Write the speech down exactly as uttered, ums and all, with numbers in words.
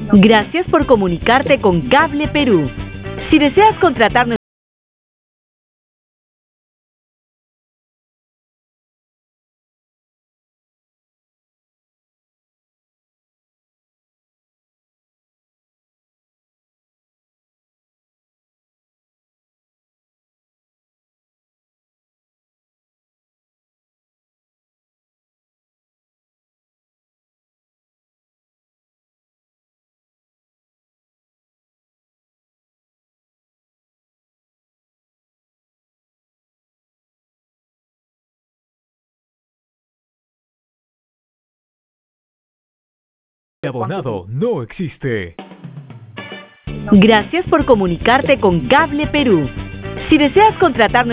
Gracias por comunicarte con Cable Perú. Si deseas contratar nuestro Abonado no existe. Gracias por comunicarte con Cable Perú. Si deseas contratar